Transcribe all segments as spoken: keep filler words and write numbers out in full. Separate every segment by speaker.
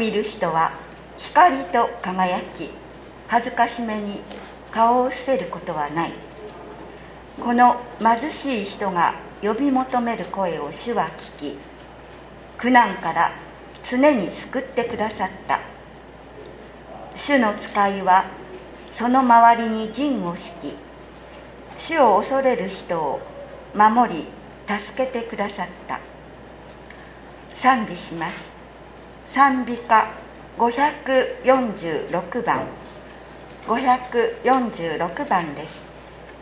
Speaker 1: 見る人は光と輝き、恥ずかしめに顔を伏せることはない。この貧しい人が呼び求める声を主は聞き、苦難から常に救ってくださった。主の使いはその周りに陣を敷き、主を恐れる人を守り助けてくださった。賛美します。賛美歌ごひゃくよんじゅうろくばん、ごひゃくよんじゅうろくばんです。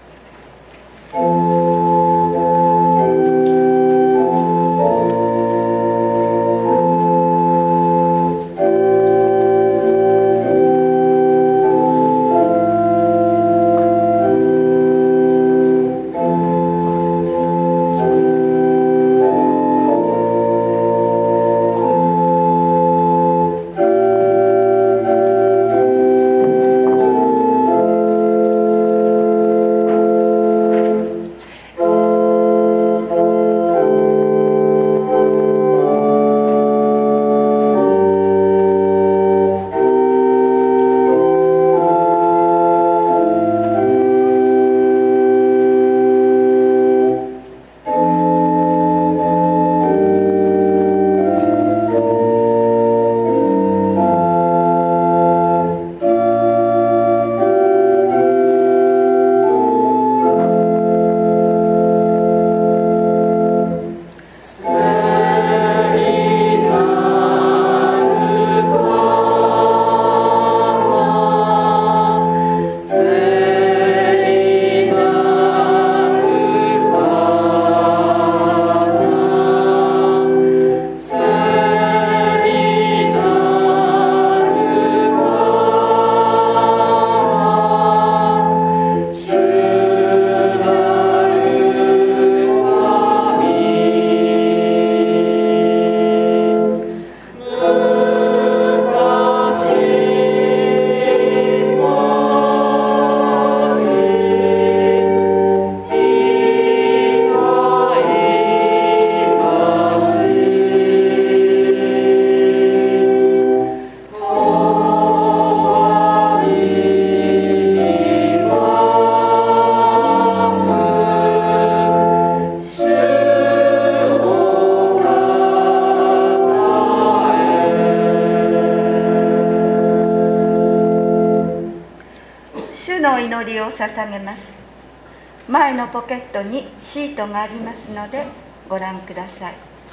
Speaker 1: 祈りを捧げます。前のポケットにシートがありますのでご覧ください。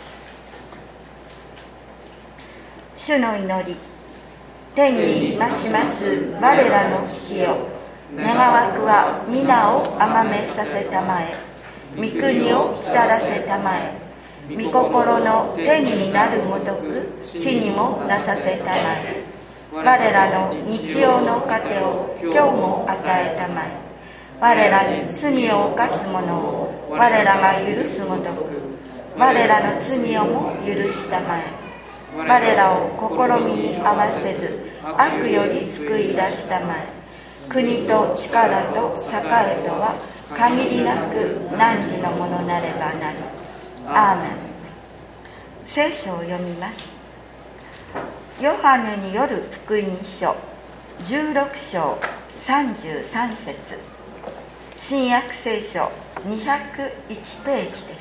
Speaker 1: 主の祈り。天に増します我らの父よ、願わくは皆をあがめさせたまえ、御国を来たらせたまえ、御心の天になるごとく地にもなさせたまえ。我らの日曜の糧を今日も与えたまえ。我らに罪を犯す者を我らが許すごとく、我らの罪をも許したまえ。我らを試みに合わせず悪より救い出したまえ。国と力と栄とは限りなく汝のものなればなり。アーメン。聖書を読みます。ヨハネによる福音書じゅうろくしょうさんじゅうさんせつ、新約聖書にひゃくいちページです。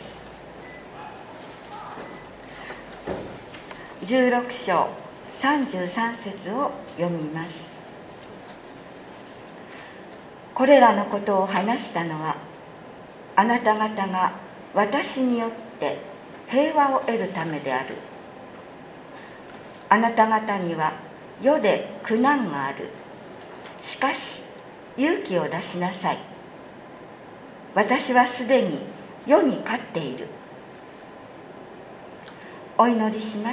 Speaker 1: じゅうろくしょうさんじゅうさんせつを読みます。これらのことを話したのは、あなた方が私によって平和を得るためである。あなた方には世で苦難がある。しかし勇気を出しなさい。私はすでに世に勝っている。お祈りします。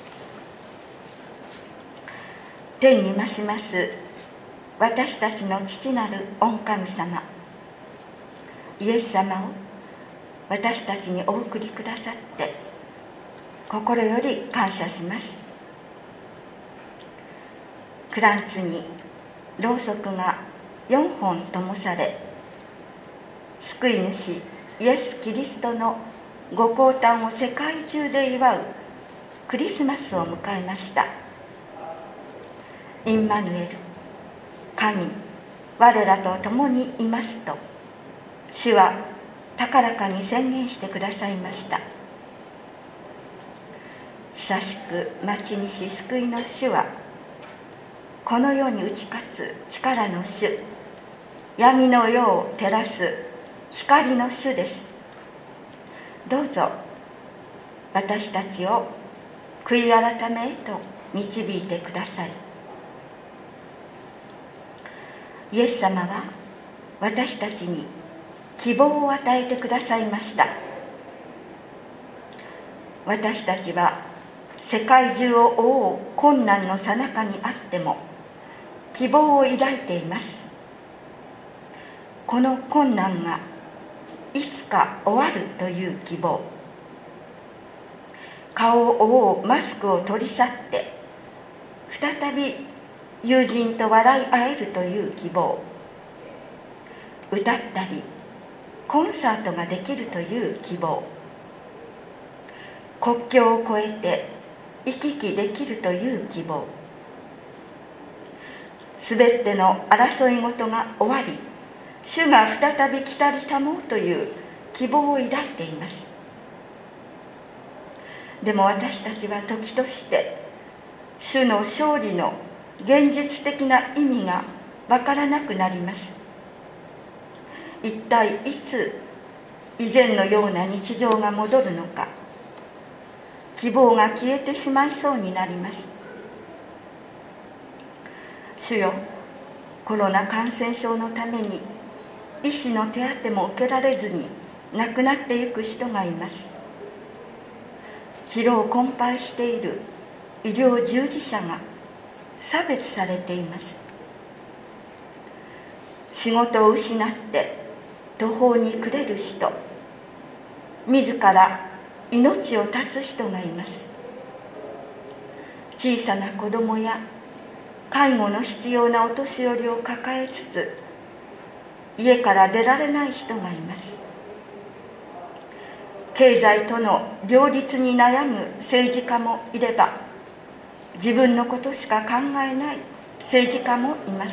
Speaker 1: 天に増します私たちの父なる御神様、イエス様を私たちにお送りくださって心より感謝します。クランツにろうそくがよんほん灯され、救い主イエス・キリストのご降誕を世界中で祝うクリスマスを迎えました。 インマヌエル、神我らと共にいますと主は高らかに宣言してくださいました。久しく待ちにし救いの主はこの世に打ち勝つ力の主、闇の世を照らす光の主です。どうぞ私たちを悔い改めへと導いてください。イエス様は私たちに希望を与えてくださいました。私たちは世界中を覆う困難の最中にあっても希望を抱いています。この困難がいつか終わるという希望、顔を覆うマスクを取り去って再び友人と笑い合えるという希望、歌ったりコンサートができるという希望、国境を越えて行き来できるという希望、すべての争い事が終わり主が再び来たりたもうという希望を抱いています。でも私たちは時として主の勝利の現実的な意味がわからなくなります。一体いつ以前のような日常が戻るのか、希望が消えてしまいそうになります。主よ、コロナ感染症のために医師の手当ても受けられずに亡くなっていく人がいます。疲労困憊している医療従事者が差別されています。仕事を失って途方に暮れる人、自ら命を絶つ人がいます。小さな子供や介護の必要なお年寄りを抱えつつ家から出られない人がいます。経済との両立に悩む政治家もいれば、自分のことしか考えない政治家もいます。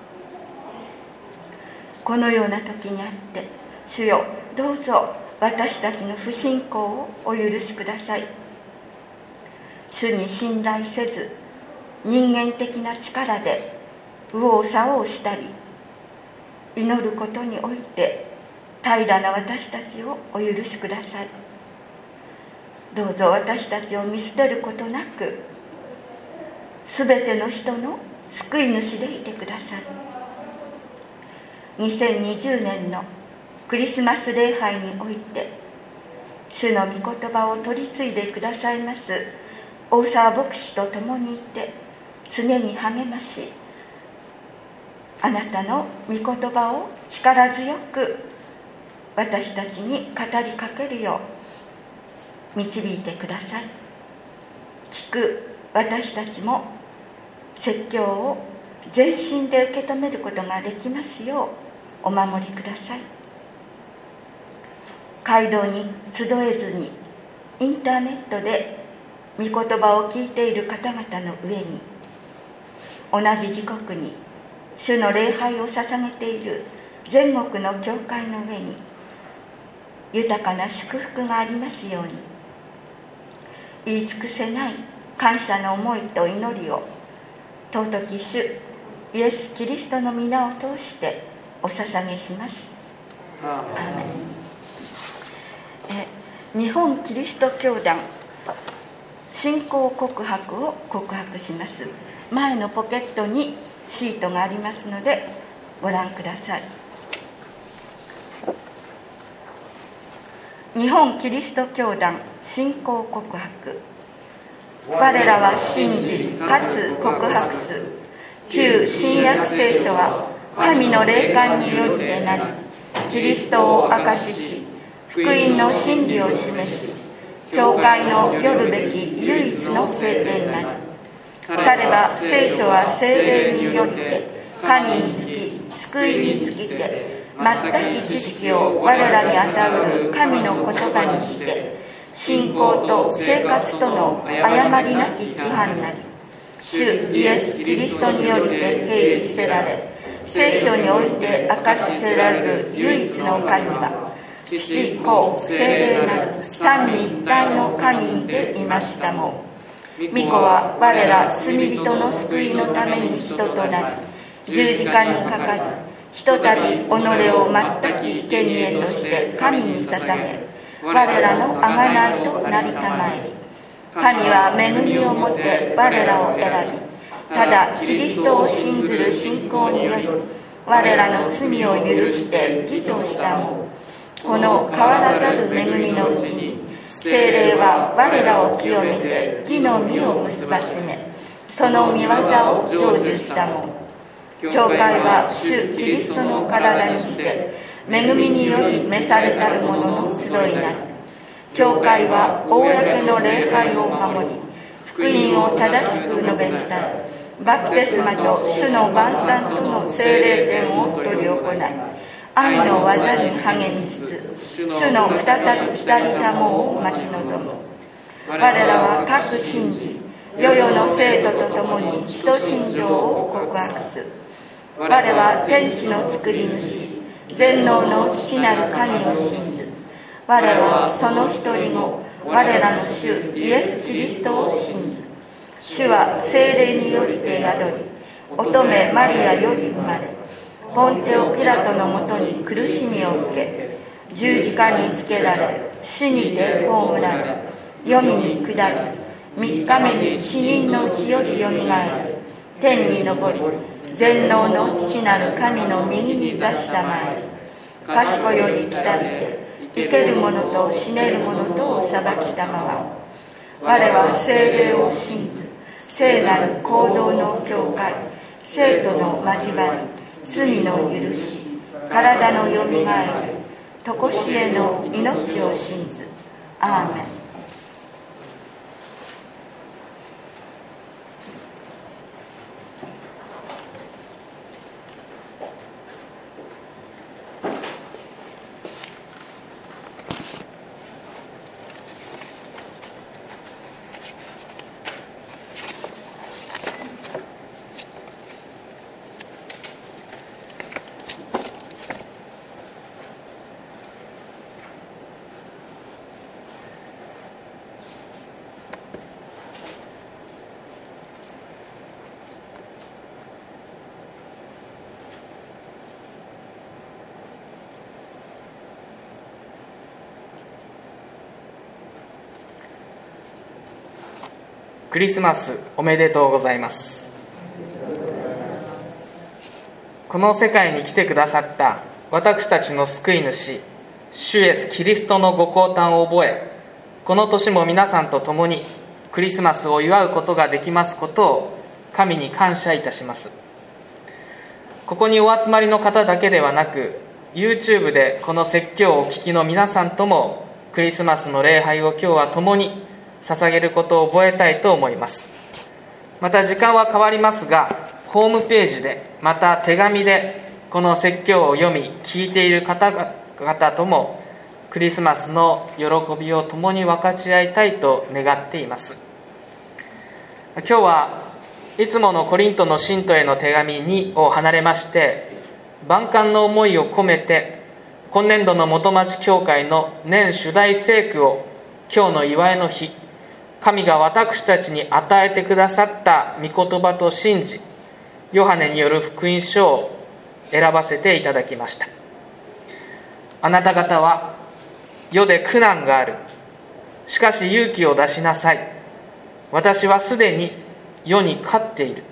Speaker 1: このような時にあって主よ、どうぞ私たちの不信仰をお許しください。主に信頼せず人間的な力で右往左往したり祈ることにおいて怠惰な私たちをお許しください。どうぞ私たちを見捨てることなくすべての人の救い主でいてください。にせんにじゅうねんのクリスマス礼拝において主の御言葉を取り継いでくださいます大沢牧師と共にいて常に励まし、あなたの御言葉を力強く私たちに語りかけるよう導いてください。聞く私たちも説教を全身で受け止めることができますようお守りください。街道に集えずにインターネットで御言葉を聞いている方々の上に、同じ時刻に主の礼拝を捧げている全国の教会の上に豊かな祝福がありますように、言い尽くせない感謝の思いと祈りを尊き主イエス・キリストの皆を通してお捧げします。アーメン。え日本キリスト教団信仰告白を告白します。前のポケットにシートがありますのでご覧ください。日本キリスト教団信仰告白。我らは信じかつ告白す旧新約聖書は神の霊感によりてなり、キリストを証しし福音の真理を示し、教会のよるべき唯一の聖典なり。されば聖書は聖霊によりて神につき救いにつきて全く知識を我らに与うる神の言葉にして、信仰と生活との誤りなき規範なり。 主イエス・キリストによりて定義せられ、聖書において明かしせられる唯一の神は、父、子、聖霊なる三位一体の神にていましたもん。御子は我ら罪人の救いのために人となり、十字架にかかり、ひとたび己を全く生贄として神に捧げ、我らの贖いとなりたまえり、神は恵みをもて我らを選び、ただキリストを信ずる信仰により、我らの罪を許して義としたもん。この変わらざる恵みのうちに、聖霊は我らを清めて義の実を結ばしめ、その御業を成就したもん。教会は主キリストの体にして、恵みにより召されたる者の集いなり、教会は公の礼拝を守り、福音を正しく述べ伝え、バプテスマと主の晩餐との聖霊典を執り行い、愛の技に励みつつ、主の再び来たりたもを待ち望む。我らは各信じ、世々の生徒と共に使徒信条を告白する。我は天地の作り主、全能の父なる神を信ず。我はその一人子、我らの主イエス・キリストを信ず。主は聖霊によりて宿り、乙女マリアより生まれ、ポンテオ・ピラトのもとに苦しみを受け、十字架につけられ、死にて葬られ、黄泉に下り、三日目に死人のうちよりよみがえり、天に昇り、全能の父なる神の右に座したまえり、賢より来たりて、生ける者と死ねる者とを裁きたまわ。我は聖霊を信ず、聖なる行動の教会、生徒の交わり、罪の許し、体のよみがえり、とこしえの命を信ず。アーメン。
Speaker 2: クリスマスおめでとうございます。この世界に来てくださった私たちの救い主、主イエスキリストのご降誕を覚え、この年も皆さんと共にクリスマスを祝うことができますことを神に感謝いたします。ここにお集まりの方だけではなく、 YouTube でこの説教をお聞きの皆さんともクリスマスの礼拝を今日は共に捧げることを覚えたいと思います。また時間は変わりますが、ホームページでまた手紙でこの説教を読み聞いている方々ともクリスマスの喜びを共に分かち合いたいと願っています。今日はいつものコリントの信徒への手紙にを離れまして、万感の思いを込めて今年度の元町教会の年主題聖句を今日の祝いの日、神が私たちに与えてくださった御言葉と信じ、ヨハネによる福音書を選ばせていただきました。あなた方は世で苦難がある。しかし勇気を出しなさい。私はすでに世に勝っている。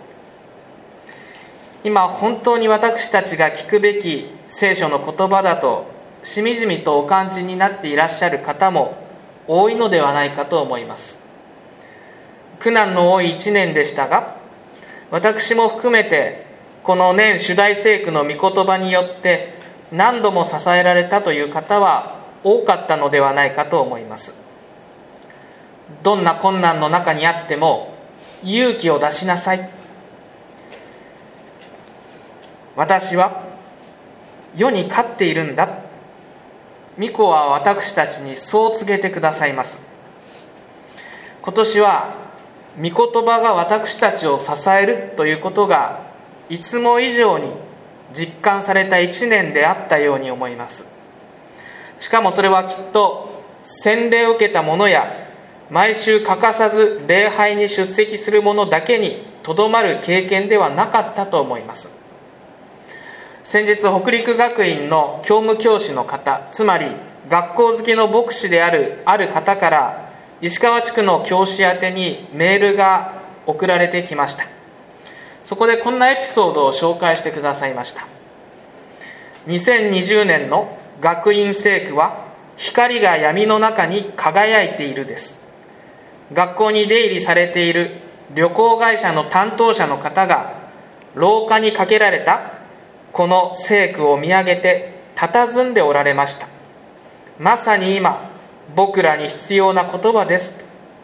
Speaker 2: 今本当に私たちが聞くべき聖書の言葉だとしみじみとお感じになっていらっしゃる方も多いのではないかと思います。苦難の多い一年でしたが、私も含めてこの年主題聖句の御言葉によって何度も支えられたという方は多かったのではないかと思います。どんな困難の中にあっても勇気を出しなさい。私は世に勝っているんだ。御子は私たちにそう告げてくださいます。今年は御言葉が私たちを支えるということがいつも以上に実感された一年であったように思います。しかもそれはきっと洗礼を受けた者や毎週欠かさず礼拝に出席する者だけにとどまる経験ではなかったと思います。先日北陸学院の教務教師の方、つまり学校好きの牧師であるある方から石川地区の教師宛てにメールが送られてきました。そこでこんなエピソードを紹介してくださいました。にせんにじゅうねんの学院聖句は光が闇の中に輝いているです。学校に出入りされている旅行会社の担当者の方が廊下にかけられたこの聖句を見上げて佇んでおられました。まさに今僕らに必要な言葉です。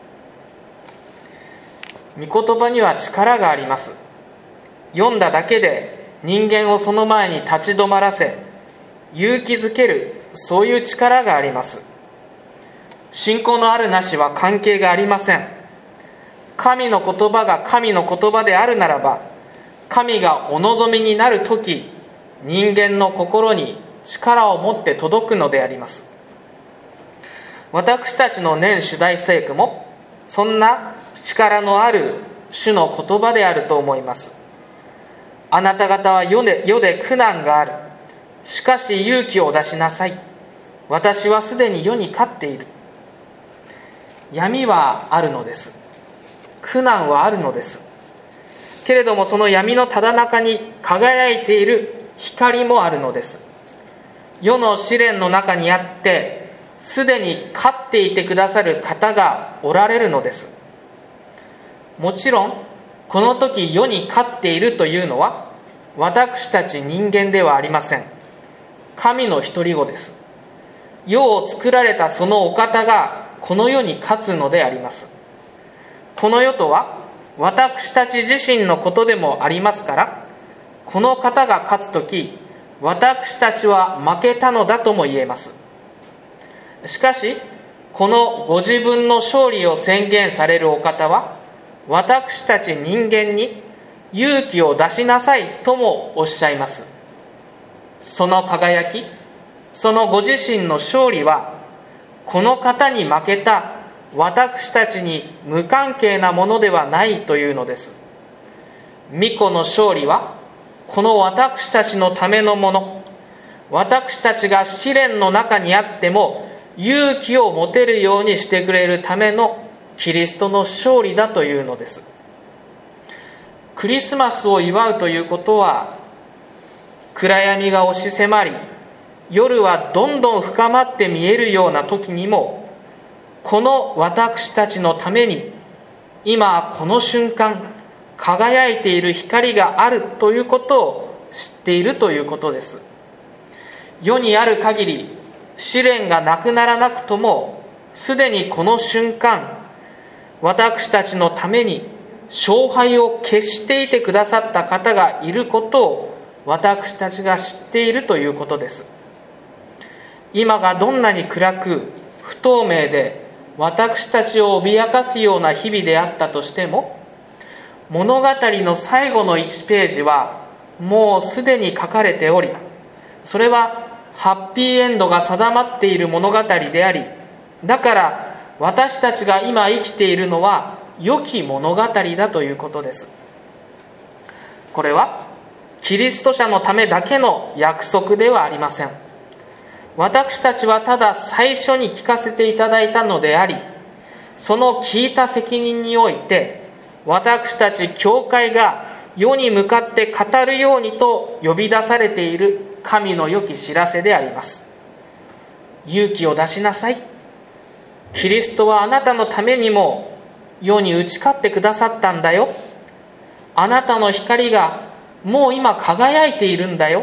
Speaker 2: 御言葉には力があります。読んだだけで人間をその前に立ち止まらせ勇気づける、そういう力があります。信仰のあるなしは関係がありません。神の言葉が神の言葉であるならば、神がお望みになるとき、人間の心に力を持って届くのであります。私たちの年主題聖句もそんな力のある主の言葉であると思います。あなた方は世で、世で苦難がある。しかし勇気を出しなさい。私はすでに世に勝っている。闇はあるのです。苦難はあるのです。けれどもその闇のただ中に輝いている光もあるのです。世の試練の中にあってすでに勝っていてくださる方がおられるのです。もちろんこの時世に勝っているというのは私たち人間ではありません。神の独り子です。世を作られたそのお方がこの世に勝つのであります。この世とは私たち自身のことでもありますから、この方が勝つとき私たちは負けたのだとも言えます。しかしこのご自分の勝利を宣言されるお方は私たち人間に勇気を出しなさいともおっしゃいます。その輝き、そのご自身の勝利はこの方に負けた私たちに無関係なものではないというのです。御子の勝利はこの私たちのためのもの、私たちが試練の中にあっても勇気を持てるようにしてくれるためのキリストの勝利だというのです。クリスマスを祝うということは、暗闇が押し迫り夜はどんどん深まって見えるような時にも、この私たちのために今この瞬間輝いている光があるということを知っているということです。世にある限り試練がなくならなくとも、すでにこの瞬間私たちのために勝敗を決していてくださった方がいることを私たちが知っているということです。今がどんなに暗く不透明で私たちを脅かすような日々であったとしても、物語の最後のいちページはもうすでに書かれており、それはハッピーエンドが定まっている物語であり、だから私たちが今生きているのは良き物語だということです。これはキリスト者のためだけの約束ではありません。私たちはただ最初に聞かせていただいたのであり、その聞いた責任において私たち教会が世に向かって語るようにと呼び出されている神の良き知らせであります。勇気を出しなさい。キリストはあなたのためにも世に打ち勝ってくださったんだよ。あなたの光がもう今輝いているんだよ。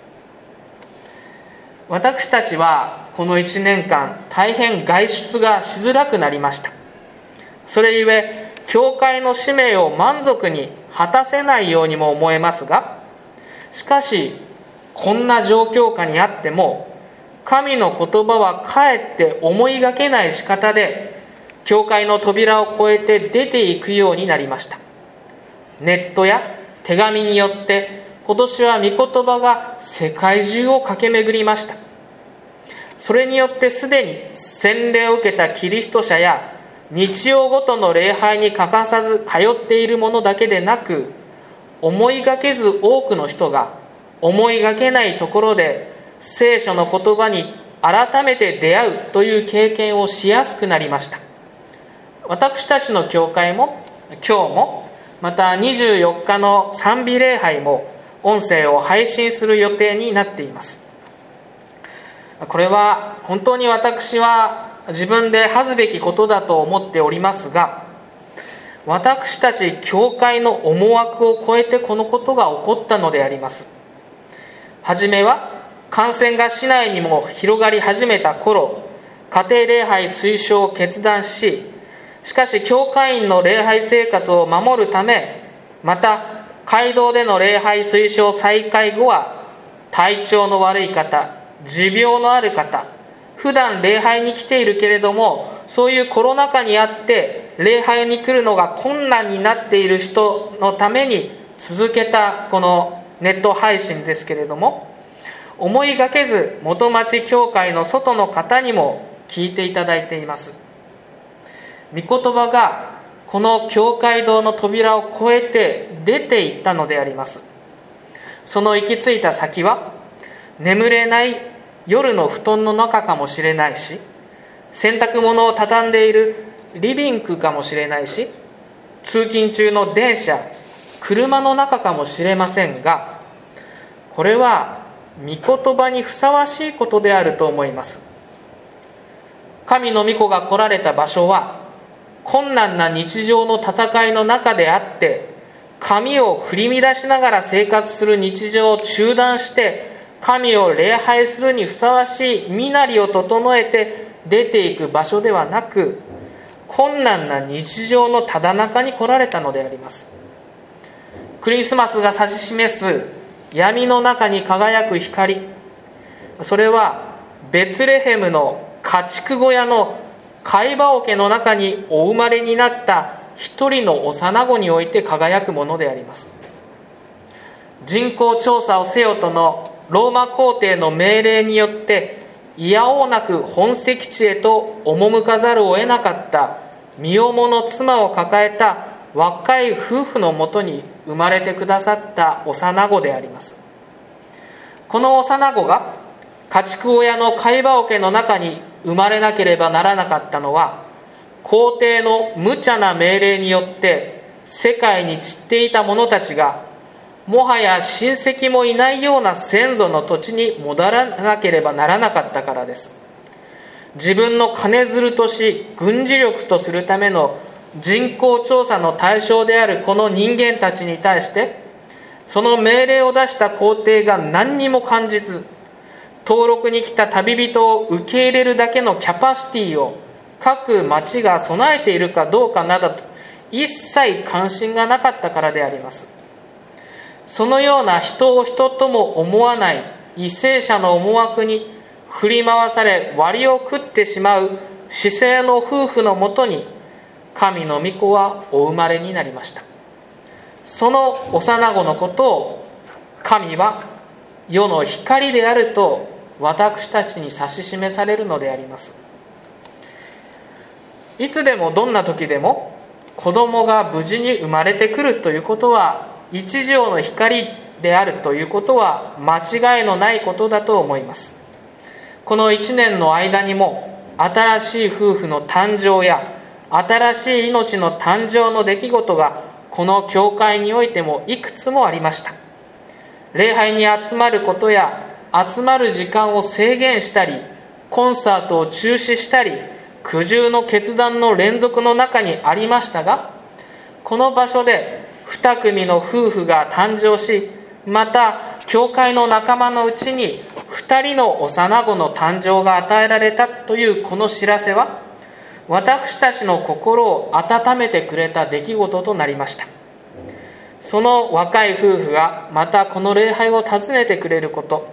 Speaker 2: 私たちはこのいちねんかん大変外出がしづらくなりました。それゆえ教会の使命を満足に果たせないようにも思えますが、しかしこんな状況下にあっても神の言葉はかえって思いがけない仕方で教会の扉を越えて出ていくようになりました。ネットや手紙によって今年は御言葉が世界中を駆け巡りました。それによってすでに洗礼を受けたキリスト者や日曜ごとの礼拝に欠かさず通っているものだけでなく、思いがけず多くの人が思いがけないところで聖書の言葉に改めて出会うという経験をしやすくなりました。私たちの教会も今日も、またにじゅうよっかの賛美礼拝も音声を配信する予定になっています。これは本当に私は自分で恥ずべきことだと思っておりますが、私たち教会の思惑を超えてこのことが起こったのであります。はじめは感染が市内にも広がり始めた頃、家庭礼拝推奨を決断し、しかし教会員の礼拝生活を守るため、また街道での礼拝推奨再開後は、体調の悪い方、持病のある方、普段礼拝に来ているけれども、そういうコロナ禍にあって礼拝に来るのが困難になっている人のために続けたこのネット配信ですけれども、思いがけず元町教会の外の方にも聞いていただいています。御言葉がこの教会堂の扉を越えて出ていったのであります。その行き着いた先は、眠れない夜の布団の中かもしれないし、洗濯物を畳んでいるリビングかもしれないし、通勤中の電車、車の中かもしれませんが、これは御言葉にふさわしいことであると思います。神の御子が来られた場所は困難な日常の戦いの中であって、神を振り乱しながら生活する日常を中断して神を礼拝するにふさわしい身なりを整えて出ていく場所ではなく、困難な日常のただ中に来られたのであります。クリスマスが指し示す闇の中に輝く光、それはベツレヘムの家畜小屋の貝羽桶の中にお生まれになった一人の幼子において輝くものであります。人口調査をせよとのローマ皇帝の命令によっていやおうなく本籍地へと赴かざるを得なかった身重の妻を抱えた若い夫婦のもとに生まれてくださった幼子であります。この幼子が家畜小屋の貝羽桶の中に生まれなければならなかったのは、皇帝の無茶な命令によって世界に散っていた者たちがもはや親戚もいないような先祖の土地に戻らなければならなかったからです。自分の金づるとし軍事力とするための人口調査の対象であるこの人間たちに対して、その命令を出した皇帝が何にも感じず、登録に来た旅人を受け入れるだけのキャパシティを各町が備えているかどうかなどと一切関心がなかったからであります。そのような人を人とも思わない為政者の思惑に振り回され割を食ってしまう至世の夫婦のもとに神の御子はお生まれになりました。その幼子のことを神は世の光であると私たちに指し示されるのであります。いつでもどんな時でも子供が無事に生まれてくるということは一条の光であるということは間違いのないことだと思います。この一年の間にも新しい夫婦の誕生や新しい命の誕生の出来事がこの教会においてもいくつもありました。礼拝に集まることや集まる時間を制限したり、コンサートを中止したり、苦渋の決断の連続の中にありましたが、この場所で二組の夫婦が誕生し、また教会の仲間のうちに二人の幼子の誕生が与えられたというこの知らせは、私たちの心を温めてくれた出来事となりました。その若い夫婦がまたこの礼拝を訪ねてくれること、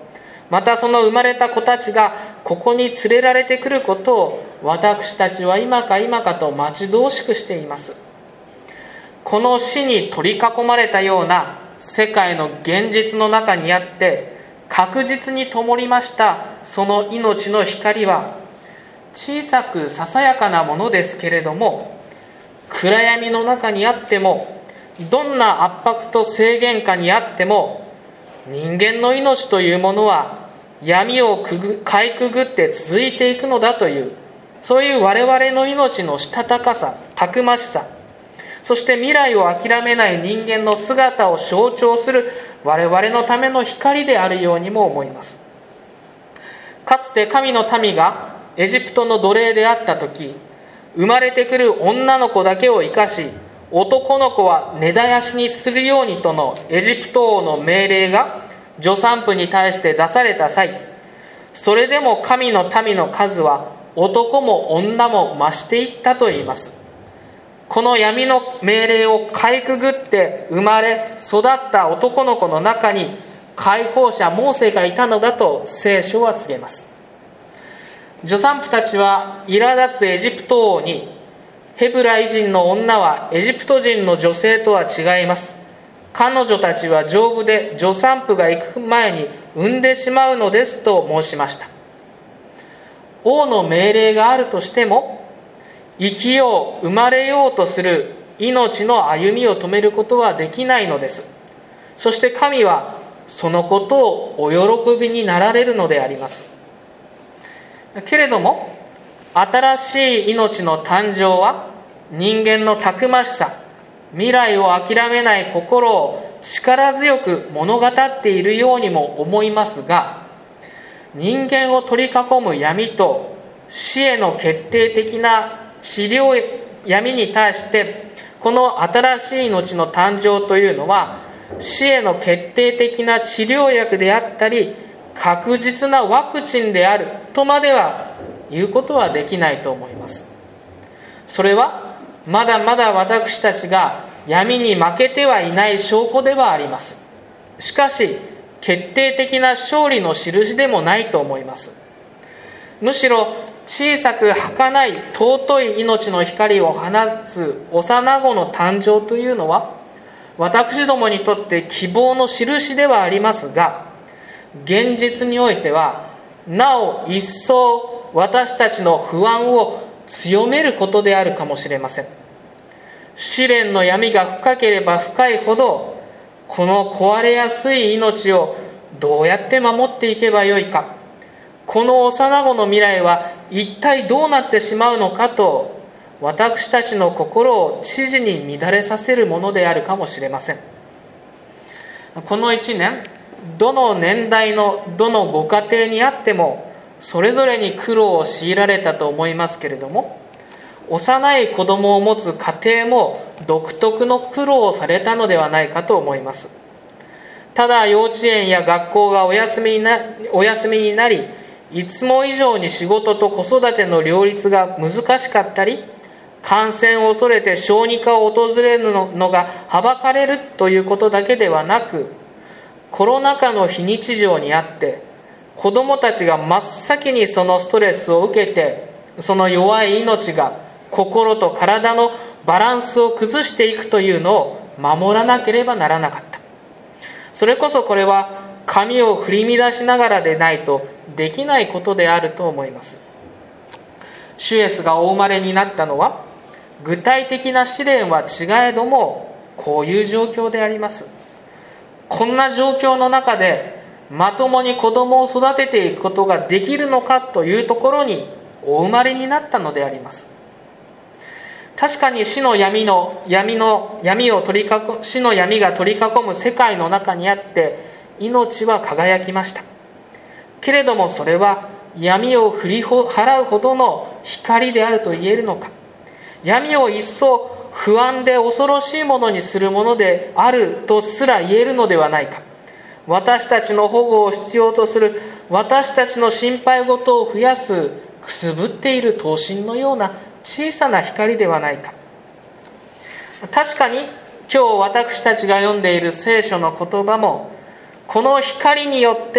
Speaker 2: またその生まれた子たちがここに連れられてくることを私たちは今か今かと待ち遠しくしています。この死に取り囲まれたような世界の現実の中にあって確実に灯りましたその命の光は、小さくささやかなものですけれども、暗闇の中にあっても、どんな圧迫と制限下にあっても、人間の命というものは闇をくぐかいくぐって続いていくのだという、そういう我々の命のしたたかさ、たくましさ、そして未来を諦めない人間の姿を象徴する我々のための光であるようにも思います。かつて神の民がエジプトの奴隷であった時、生まれてくる女の子だけを生かし、男の子は根絶やしにするようにとのエジプト王の命令が助産婦に対して出された際、それでも神の民の数は男も女も増していったといいます。この闇の命令をかいくぐって生まれ育った男の子の中に解放者モーセがいたのだと聖書は告げます。助産婦たちは苛立つエジプト王に、ヘブライ人の女はエジプト人の女性とは違います。彼女たちは丈夫で助産婦が行く前に産んでしまうのですと申しました。王の命令があるとしても、生きよう、生まれようとする命の歩みを止めることはできないのです。そして神はそのことをお喜びになられるのであります。けれども、新しい命の誕生は人間のたくましさ、未来を諦めない心を力強く物語っているようにも思いますが、人間を取り囲む闇と死への決定的な治療闇に対して、この新しい命の誕生というのは死への決定的な治療薬であったり、確実なワクチンであるとまでは言うことはできないと思います。それはまだまだ私たちが闇に負けてはいない証拠ではあります。しかし決定的な勝利の印でもないと思います。むしろ小さく儚い尊い命の光を放つ幼子の誕生というのは、私どもにとって希望の印ではありますが、現実においてはなお一層私たちの不安を強めることであるかもしれません。試練の闇が深ければ深いほど、この壊れやすい命をどうやって守っていけばよいか、この幼子の未来は一体どうなってしまうのかと、私たちの心を知事に乱れさせるものであるかもしれません。この一年、どの年代のどのご家庭にあってもそれぞれに苦労を強いられたと思いますけれども、幼い子供を持つ家庭も独特の苦労をされたのではないかと思います。ただ幼稚園や学校がお休みにな、お休みになり、いつも以上に仕事と子育ての両立が難しかったり、感染を恐れて小児科を訪れるのがはばかれるということだけではなく、コロナ禍の非日常にあって子どもたちが真っ先にそのストレスを受けて、その弱い命が心と体のバランスを崩していくというのを守らなければならなかった。それこそこれは神を振り乱しながらでないとできないことであると思います。主イエスがお生まれになったのは、具体的な試練は違えどもこういう状況であります。こんな状況の中でまともに子供を育てていくことができるのかというところにお生まれになったのであります。確かに死の闇の闇の闇を取り囲死の闇が取り囲む世界の中にあって命は輝きました。けれどもそれは闇を振り払うほどの光であると言えるのか、闇を一層不安で恐ろしいものにするものであるとすら言えるのではないか。私たちの保護を必要とする、私たちの心配事を増やすくすぶっている灯芯のような小さな光ではないか。確かに今日私たちが読んでいる聖書の言葉も、この光によって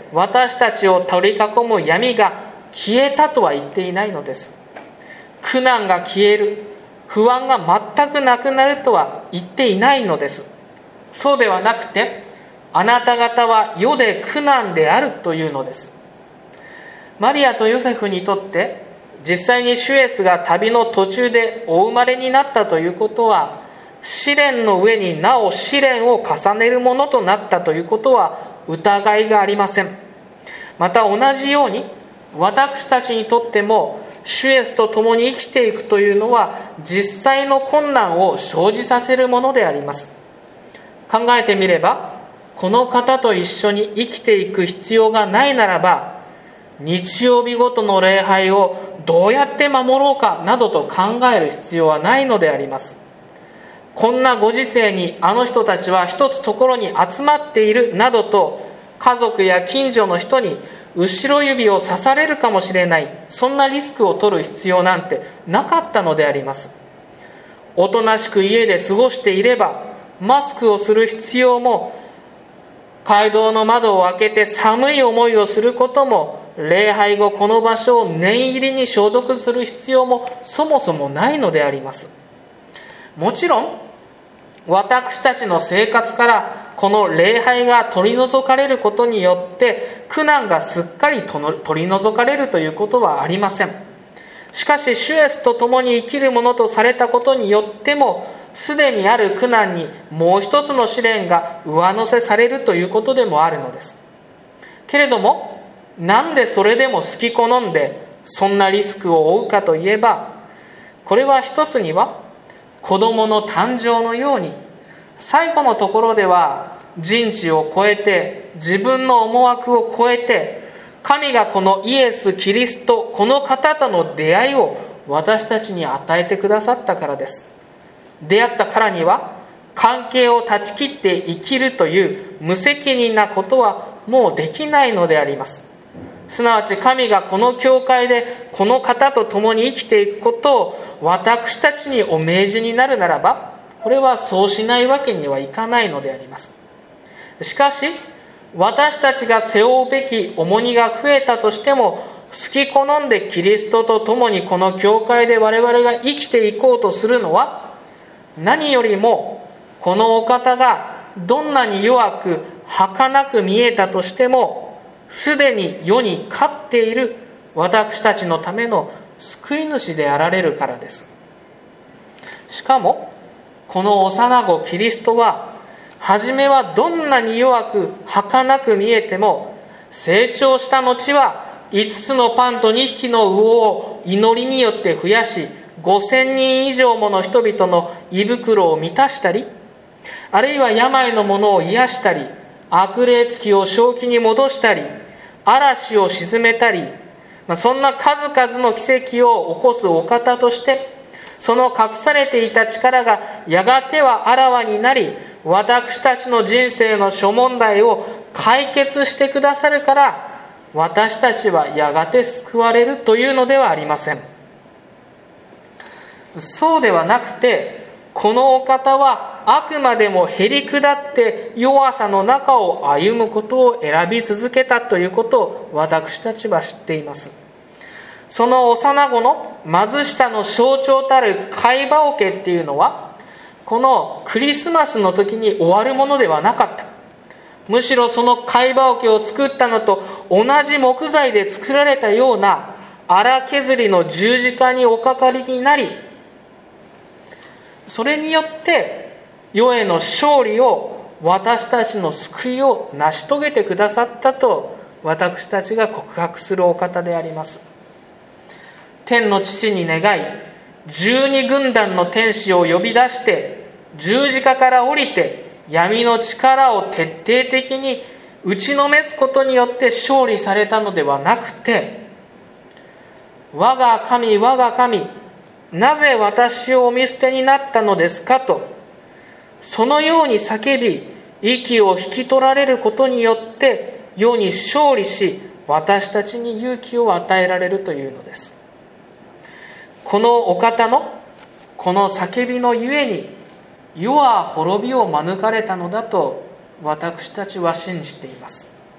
Speaker 2: 私たちを取り囲む闇が消えたとは言っていないのです。苦難が消える、不安が全くなくなるとは言っていないのです。そうではなくて、あなた方は世で苦難であるというのです。マリアとヨセフにとって実際に主イエスが旅の途中でお生まれになったということは、試練の上になお試練を重ねるものとなったということは疑いがありません。また同じように私たちにとっても主イエスと共に生きていくというのは実際の困難を生じさせるものであります。考えてみれば、この方と一緒に生きていく必要がないならば、日曜日ごとの礼拝をどうやって守ろうかなどと考える必要はないのであります。こんなご時世にあの人たちは一つところに集まっているなどと家族や近所の人に後ろ指を刺されるかもしれない、そんなリスクを取る必要なんてなかったのであります。おとなしく家で過ごしていればマスクをする必要も、街道の窓を開けて寒い思いをすることも、礼拝後この場所を念入りに消毒する必要もそもそもないのであります。もちろん私たちの生活からこの礼拝が取り除かれることによって苦難がすっかり取り除かれるということはありません。しかし主イエスと共に生きるものとされたことによっても、すでにある苦難にもう一つの試練が上乗せされるということでもあるのです。けれども、なんでそれでも好き好んでそんなリスクを負うかといえば、これは一つには子供の誕生のように、最後のところでは人知を超えて、自分の思惑を超えて、神がこのイエス・キリスト、この方との出会いを私たちに与えてくださったからです。出会ったからには関係を断ち切って生きるという無責任なことはもうできないのであります。すなわち神がこの教会でこの方と共に生きていくことを私たちにお命じになるならば、これはそうしないわけにはいかないのであります。しかし私たちが背負うべき重荷が増えたとしても、好き好んでキリストと共にこの教会で我々が生きていこうとするのは、何よりもこのお方がどんなに弱く儚く見えたとしても、すでに世に勝っている私たちのための救い主であられるからです。しかもこの幼子キリストは、初めはどんなに弱く儚く見えても、成長した後はいつつのパンとにひきの魚を祈りによって増やし、ごせんにん以上もの人々の胃袋を満たしたり、あるいは病の者を癒したり、悪霊つきを正気に戻したり、嵐を鎮めたり、まあ、そんな数々の奇跡を起こすお方として、その隠されていた力がやがてはあらわになり、私たちの人生の諸問題を解決してくださるから、私たちはやがて救われるというのではありません。そうではなくて、このお方はあくまでもへり下って弱さの中を歩むことを選び続けたということを私たちは知っています。その幼子の貧しさの象徴たる貝羽桶っていうのは、このクリスマスの時に終わるものではなかった。むしろその貝羽桶を作ったのと同じ木材で作られたような荒削りの十字架におかかりになり、それによって世への勝利を、私たちの救いを成し遂げてくださったと私たちが告白するお方であります。天の父に願い、十二軍団の天使を呼び出して十字架から降りて闇の力を徹底的に打ちのめすことによって勝利されたのではなくて、我が神我が神、なぜ私をお見捨てになったのですかと、そのように叫び息を引き取られることによって世に勝利し、私たちに勇気を与えられるというのです。このお方のこの叫びのゆえに世は滅びを免れたのだと私たちは信じています。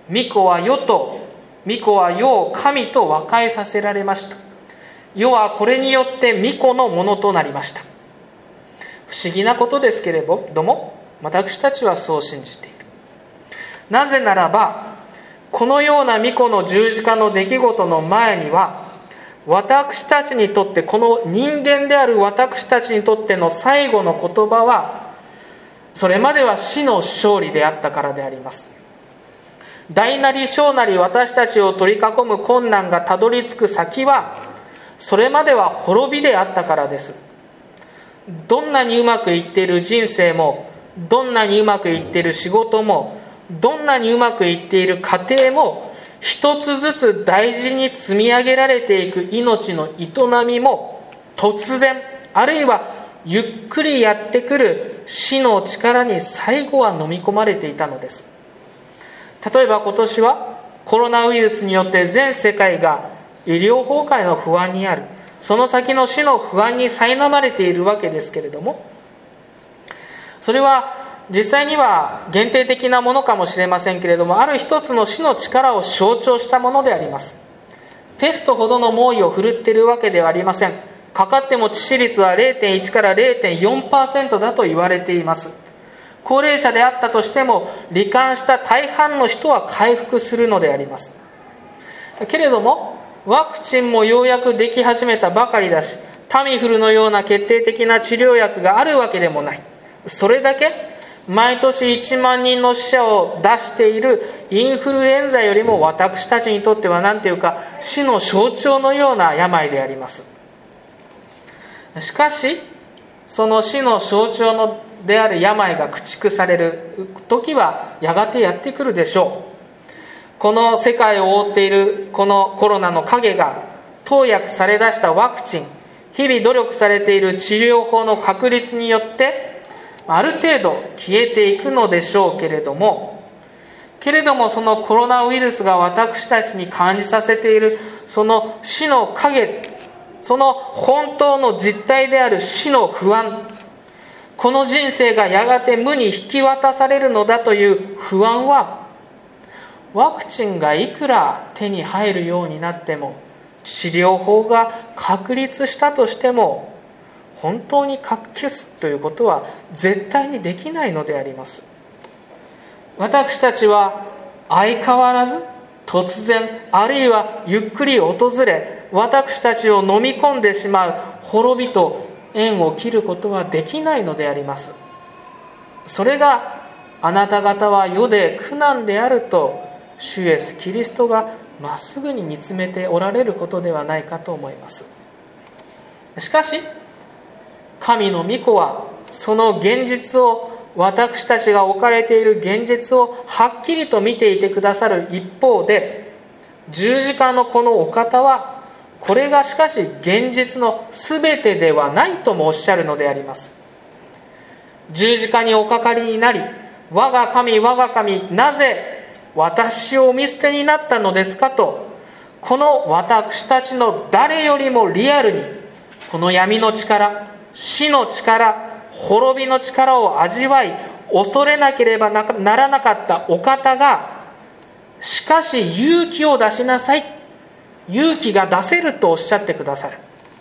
Speaker 2: 御子は世と、御子は世を神と和解させられました。世はこれによって御子のものとなりました。不思議なことですけれども、私たちはそう信じている。なぜならば、このような御子の十字架の出来事の前には、私たちにとって、この人間である私たちにとっての最後の言葉は、それまでは死の勝利であったからであります。大なり小なり私たちを取り囲む困難がたどり着く先は、それまでは滅びであったからです。どんなにうまくいっている人生も、どんなにうまくいっている仕事も、どんなにうまくいっている家庭も、一つずつ大事に積み上げられていく命の営みも、突然あるいはゆっくりやってくる死の力に最後は飲み込まれていたのです。例えば今年はコロナウイルスによって全世界が医療崩壊の不安にある、その先の死の不安に苛まれているわけですけれども、それは実際には限定的なものかもしれませんけれども、ある一つの死の力を象徴したものであります。ペストほどの猛威を振るっているわけではありません。かかっても致死率は れいてんいち から れいてんよんパーセント だと言われています。高齢者であったとしても、罹患した大半の人は回復するのであります。けれども、ワクチンもようやくでき始めたばかりだし、タミフルのような決定的な治療薬があるわけでもない。それだけ毎年いちまんにんの死者を出しているインフルエンザよりも、私たちにとっては何ていうか死の象徴のような病であります。しかしその死の象徴のである病が駆逐される時はやがてやってくるでしょう。この世界を覆っているこのコロナの影が投薬され出したワクチン、日々努力されている治療法の確立によってある程度消えていくのでしょうけれども、けれどもそのコロナウイルスが私たちに感じさせているその死の影、その本当の実態である死の不安、この人生がやがて無に引き渡されるのだという不安は、ワクチンがいくら手に入るようになっても、治療法が確立したとしても、本当にかき消すということは絶対にできないのであります。私たちは相変わらず突然、あるいはゆっくり訪れ、私たちを飲み込んでしまう滅びと縁を切ることはできないのであります。それがあなた方は世で苦難であると主イエスキリストがまっすぐに見つめておられることではないかと思います。しかし神の御子はその現実を、私たちが置かれている現実をはっきりと見ていてくださる一方で、十字架のこのお方はこれがしかし現実の全てではないともおっしゃるのであります。十字架におかかりになり、我が神我が神、なぜ私をお見捨てになったのですかと、この私たちの誰よりもリアルにこの闇の力、死の力、滅びの力を味わい恐れなければならなかったお方が、しかし勇気を出しなさい、勇気が出せるとおっしゃってくださる。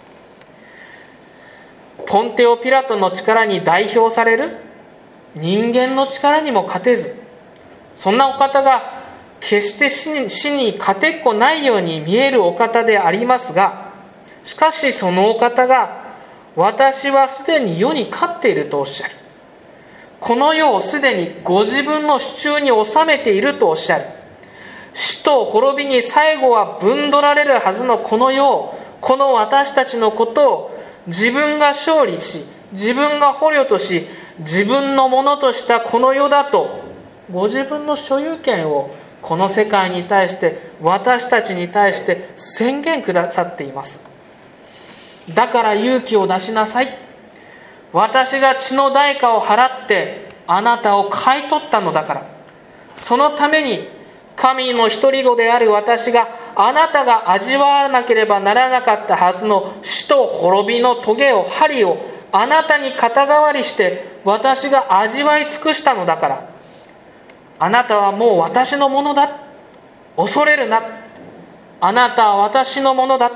Speaker 2: ポンテオ・ピラトの力に代表される人間の力にも勝てず、そんなお方が決して死に、死に勝てっこないように見えるお方でありますが、しかしそのお方が、私はすでに世に勝っているとおっしゃる。この世をすでにご自分の手中に収めているとおっしゃる。死と滅びに最後は分取られるはずのこの世を、この私たちのことを自分が勝利し、自分が捕虜とし、自分のものとしたこの世だと、ご自分の所有権をこの世界に対して、私たちに対して宣言くださっています。だから勇気を出しなさい。私が血の代価を払ってあなたを買い取ったのだから。そのために神の一人子である私が、あなたが味わわなければならなかったはずの死と滅びの棘を、針をあなたに肩代わりして私が味わい尽くしたのだから、あなたはもう私のものだ恐れるな、あなたは私のものだ。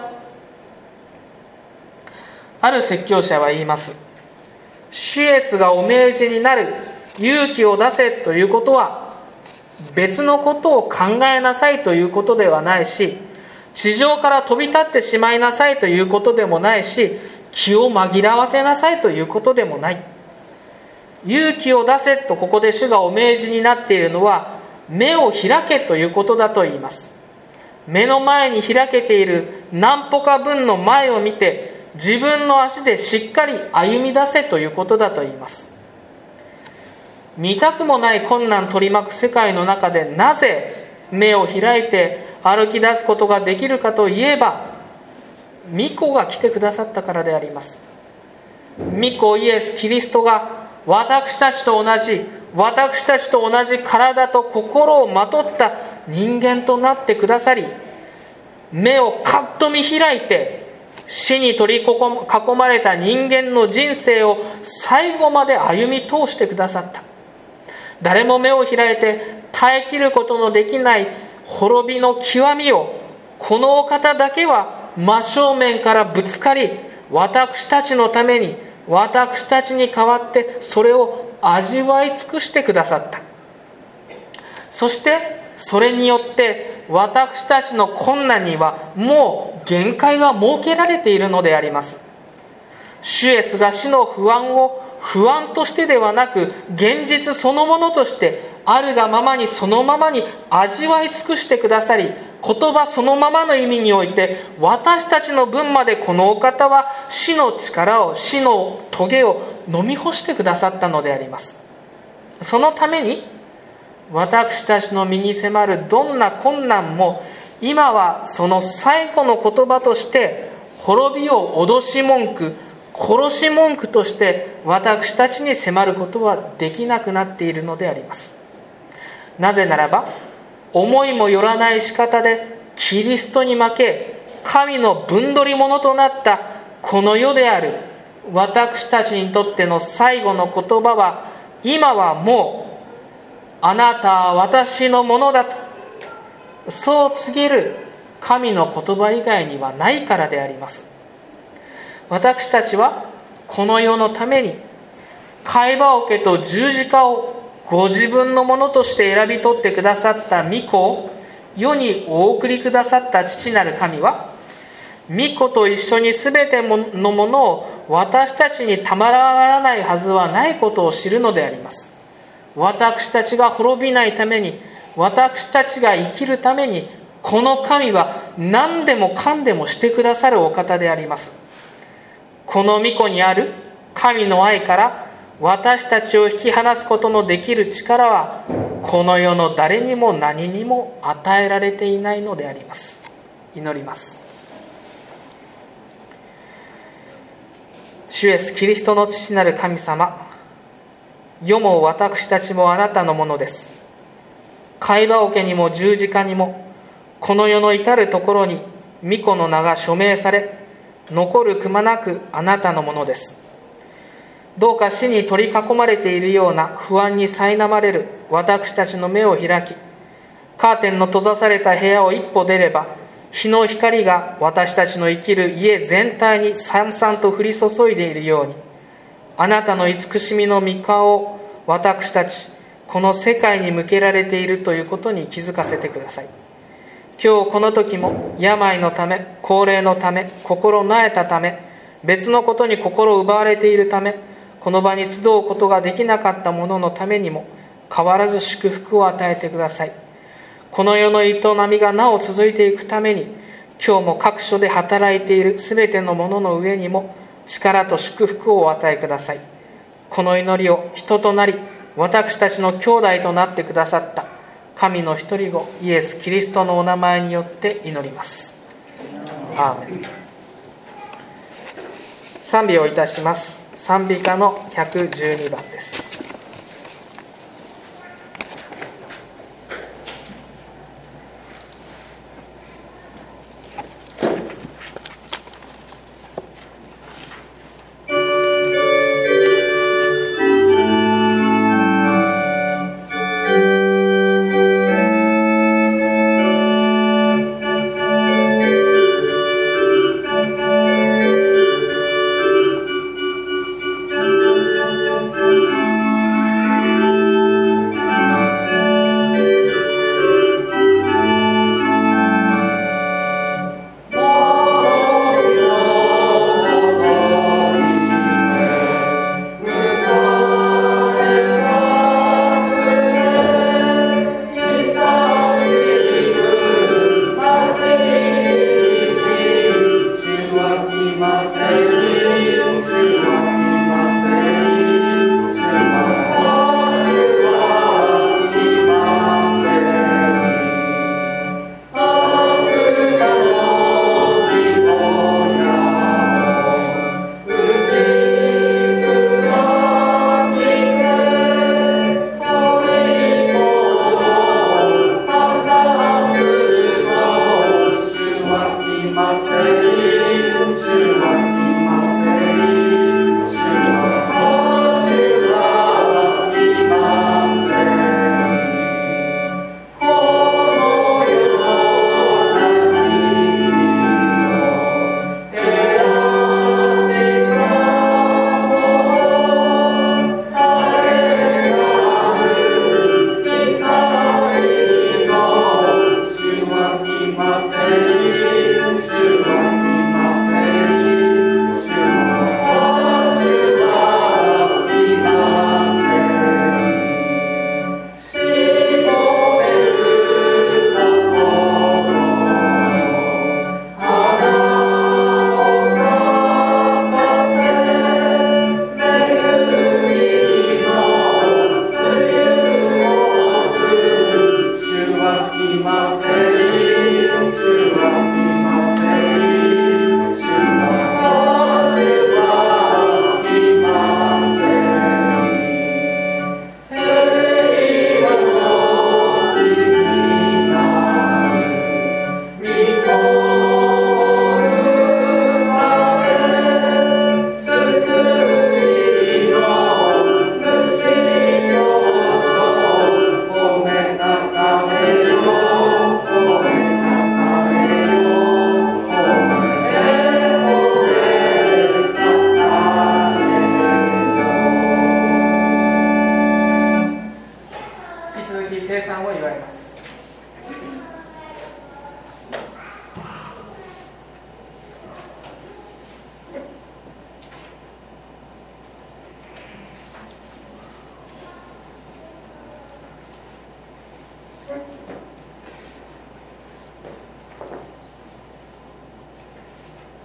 Speaker 2: ある説教者は言います。主イエスがお命じになる勇気を出せということは、別のことを考えなさいということではないし、地上から飛び立ってしまいなさいということでもないし、気を紛らわせなさいということでもない。勇気を出せとここで主がお命じになっているのは、目を開けということだと言います。目の前に開けている何歩か分の前を見て、自分の足でしっかり歩み出せということだと言います。見たくもない困難取り巻く世界の中で、なぜ目を開いて歩き出すことができるかといえば、御子が来てくださったからであります。御子イエス・キリストが私たちと同じ私たちと同じ体と心をまとった人間となってくださり、目をカッと見開いて死に取り囲まれた人間の人生を最後まで歩み通してくださった。誰も目を開いて耐え切ることのできない滅びの極みを、このお方だけは真正面からぶつかり、私たちのために、私たちに代わってそれを味わい尽くしてくださった。そしてそれによって私たちの困難にはもう限界が設けられているのであります。主イエスが死の不安を不安としてではなく、現実そのものとしてあるがままにそのままに味わい尽くしてくださり、言葉そのままの意味において私たちの分までこのお方は死の力を、死の棘を飲み干してくださったのであります。そのために私たちの身に迫るどんな困難も、今はその最後の言葉として滅びを脅し文句、殺し文句として私たちに迫ることはできなくなっているのであります。なぜならば、思いもよらない仕方でキリストに負け、神の分取り物となったこの世である私たちにとっての最後の言葉は、今はもうあなたは私のものだと、そう告げる神の言葉以外にはないからであります。私たちはこの世のために貝羽桶と十字架をご自分のものとして選び取ってくださった御子を世にお送りくださった父なる神は、御子と一緒に全てのものを私たちにたまらないはずはないことを知るのであります。私たちが滅びないために、私たちが生きるために、この神は何でもかんでもしてくださるお方であります。この御子にある神の愛から私たちを引き離すことのできる力は、この世の誰にも何にも与えられていないのであります。祈ります。主イエスキリストの父なる神様、世も私たちもあなたのものです。貝羽桶にも十字架にも、この世の至るところに御子の名が署名され、残るくまなくあなたのものです。どうか死に取り囲まれているような不安に苛まれる私たちの目を開き、カーテンの閉ざされた部屋を一歩出れば、日の光が私たちの生きる家全体にさんさんと降り注いでいるように、あなたの慈しみの御顔を私たちこの世界に向けられているということに気づかせてください。今日この時も病のため、高齢のため、心なえたため、別のことに心を奪われているため、この場に集うことができなかった者のためにも変わらず祝福を与えてください。この世の営みがなお続いていくために、今日も各所で働いているすべての者の上にも力と祝福をお与えください。この祈りを人となり、私たちの兄弟となってくださった神の一人子イエス・キリストのお名前によって祈ります。アーメン。賛美をいたします。賛美歌のひゃくじゅうにばんです。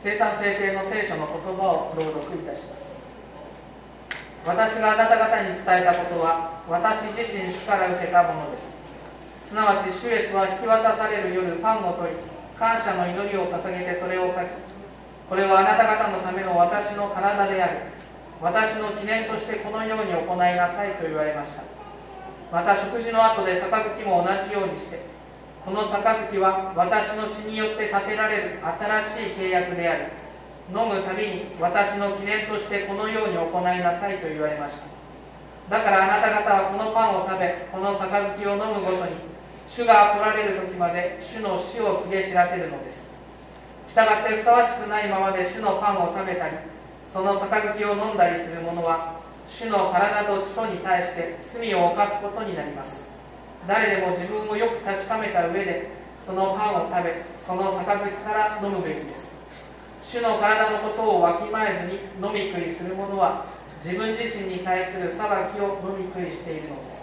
Speaker 2: 生産性系の聖書の言葉を朗読いたします。私があなた方に伝えたことは私自身主から受けたものです。すなわち主イエスは引き渡される夜パンを取り、感謝の祈りを捧げてそれを裂き、これはあなた方のための私の体である、私の記念としてこのように行いなさいと言われました。また食事の後で杯も同じようにして、この杯は私の血によって立てられる新しい契約であり、飲むたびに私の記念としてこのように行いなさいと言われました。だからあなた方はこのパンを食べ、この杯を飲むごとに、主が来られる時まで主の死を告げ知らせるのです。したがってふさわしくないままで主のパンを食べたり、その杯を飲んだりする者は、主の体と血とに対して罪を犯すことになります。誰でも自分をよく確かめた上で、そのパンを食べ、その杯から飲むべきです。主の体のことをわきまえずに飲み食いする者は、自分自身に対する裁きを飲み食いしているのです。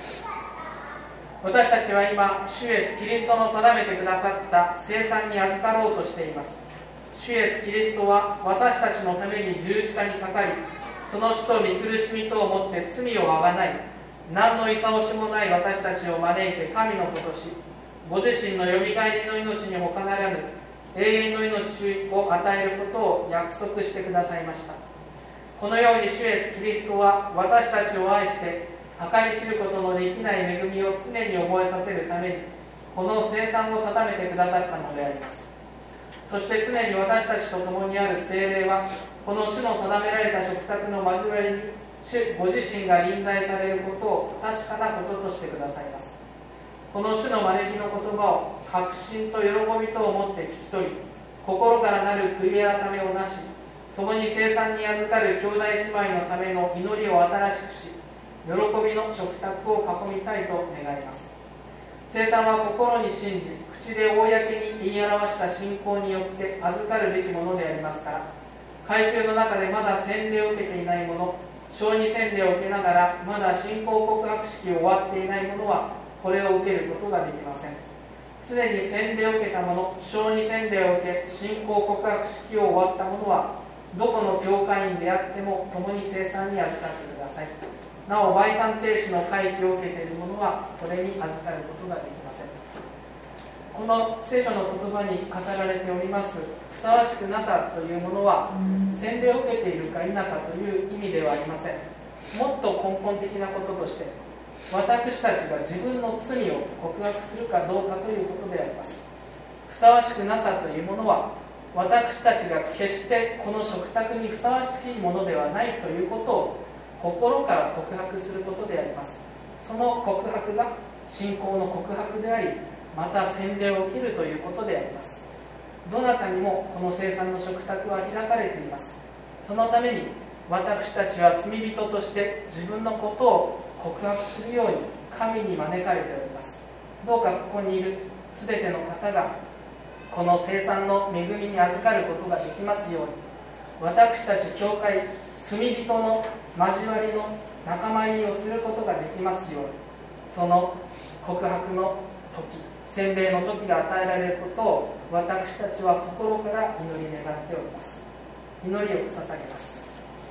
Speaker 2: 私たちは今、主イエスキリストの定めてくださった聖餐に預かろうとしています。主イエスキリストは私たちのために十字架にかかり、その死と見苦しみとをもって罪をあがない、何の勇しもない私たちを招いて神の子とし、ご自身のよみがえりの命に他ならぬ永遠の命を与えることを約束してくださいました。このように主イエスキリストは私たちを愛して計り知ることのできない恵みを常に覚えさせるために、この聖餐を定めてくださったのであります。そして常に私たちと共にある聖霊は、この主の定められた食卓の交わりに主ご自身が臨在されることを確かなこととしてくださいます。この主の招きの言葉を確信と喜びとをもって聞き取り、心からなる悔い改めをなし、共に聖餐に預かる兄弟姉妹のための祈りを新しくし、喜びの食卓を囲みたいと願います。聖餐は心に信じ、口で公に言い表した信仰によって預かるべきものでありますから、改宗の中でまだ洗礼を受けていない者、小児洗礼を受けながらまだ信仰告白式を終わっていない者はこれを受けることができません。すでに洗礼を受けた者、小児洗礼を受け信仰告白式を終わった者は、どこの教会員であっても共に聖餐に預かってください。なお売産停止の回帰を受けている者はこれに預かることができません。この聖書の言葉に語られておりますふさわしくなさというものは、洗礼を受けているか否かという意味ではありません。もっと根本的なこととして、私たちが自分の罪を告白するかどうかということであります。ふさわしくなさというものは、私たちが決してこの食卓にふさわしいものではないということを心から告白することであります。その告白が信仰の告白であり、また洗礼を受けるということであります。どなたにもこの聖餐の食卓は開かれています。そのために私たちは罪人として自分のことを告白するように神に招かれております。どうかここにいるすべての方がこの聖餐の恵みに預かることができますように、私たち教会罪人の交わりの仲間入りをすることができますように、その告白の時、洗礼の時が与えられることを私たちは心から祈り願っております。祈りを捧げます。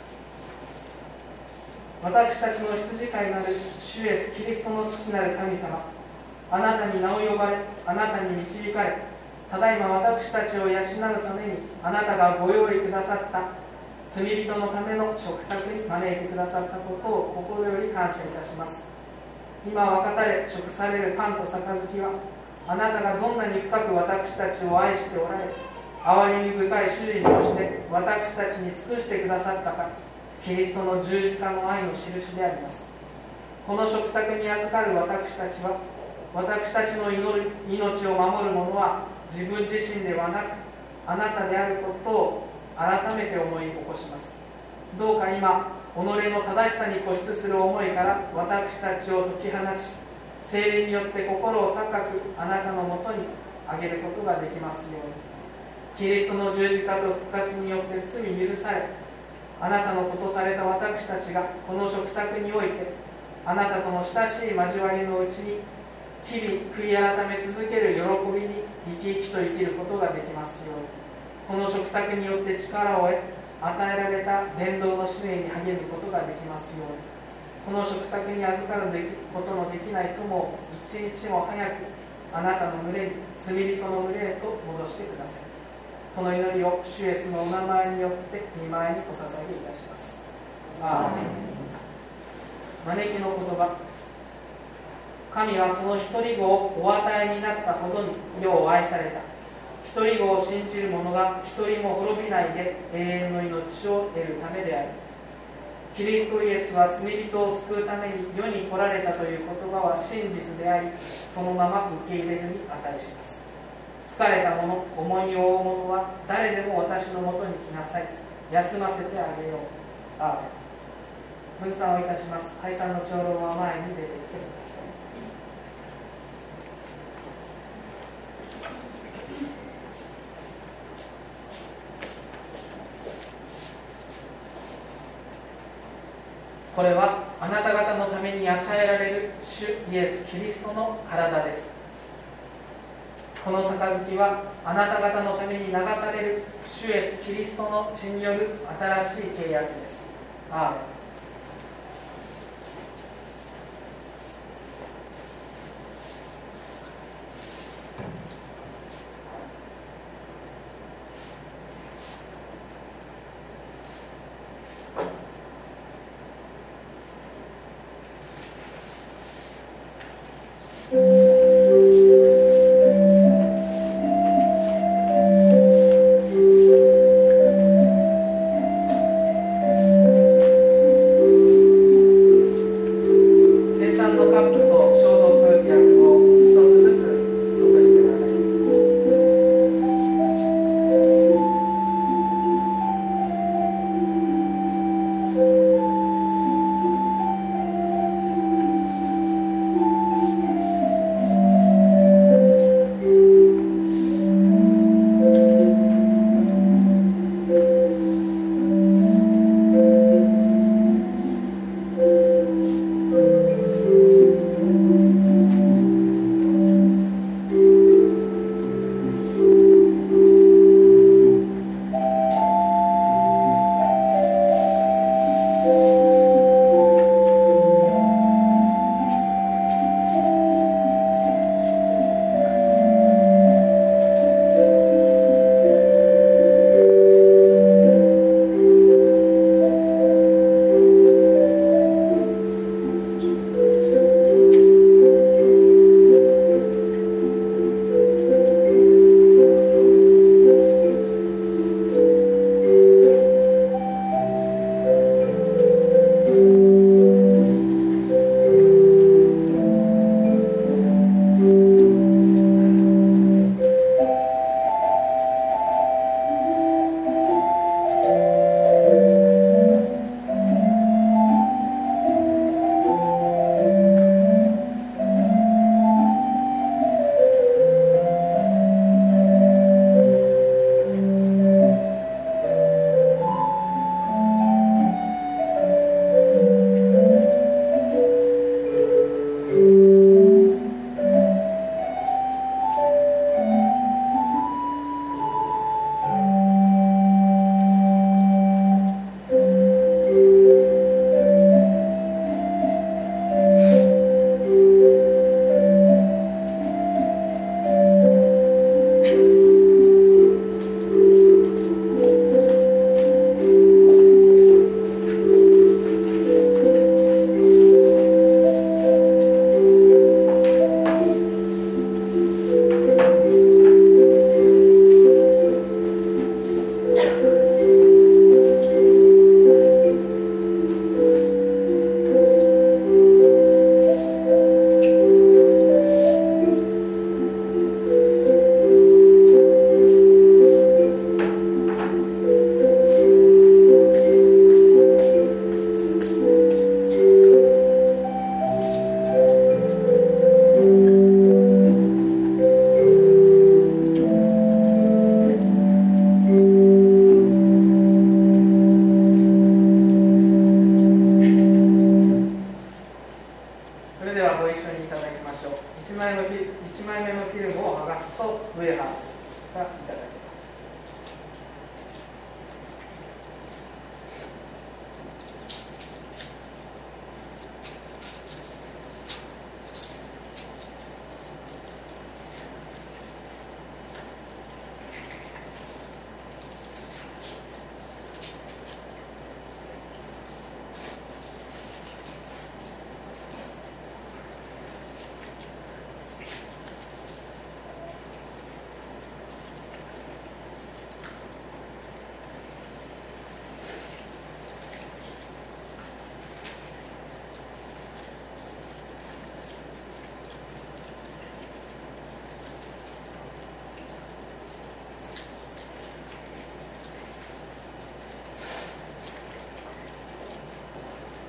Speaker 2: 私たちの羊飼いなる主イエスキリストの父なる神様、あなたに名を呼ばれ、あなたに導かれ、ただいま私たちを養うためにあなたがご用意くださった罪人のための食卓に招いてくださったことを心より感謝いたします。今分かたれ食されるパンと杯は、あなたがどんなに深く私たちを愛しておられ、憐れみ深い主人として私たちに尽くしてくださったか、キリストの十字架の愛の印であります。この食卓に預かる私たちは、私たちの祈る命を守る者は自分自身ではなくあなたであることを改めて思い起こします。どうか今、己の正しさに固執する思いから私たちを解き放ち、聖霊によって心を高くあなたのもとに上げることができますように。キリストの十字架と復活によって罪許され、あなたのことされた私たちがこの食卓においてあなたとの親しい交わりのうちに日々悔い改め続ける喜びに生き生きと生きることができますように。 この食卓によって力を得、与えられた伝道の使命に励むことができますように。この食卓に預かることのできない友を一日も早くあなたの群れに、罪人の群れへと戻してください。この祈りを主イエスのお名前によって御前にお捧げいたします。アーメン。招きの言葉。神はその一人子をお与えになったほどに世を愛された。一人子を信じる者が一人も滅びないで永遠の命を得るためである。キリストイエスは罪人を救うために世に来られたという言葉は真実であり、そのまま受け入れるに値します。疲れた者、重荷を負う者は誰でも私のもとに来なさい。休ませてあげよう。アーメン。分散をいたします。解散の長老は前に出てきてください。これはあなた方のために与えられる主イエス・キリストの体です。この杯はあなた方のために流される主イエス・キリストの血による新しい契約です。アーメン。
Speaker 3: 「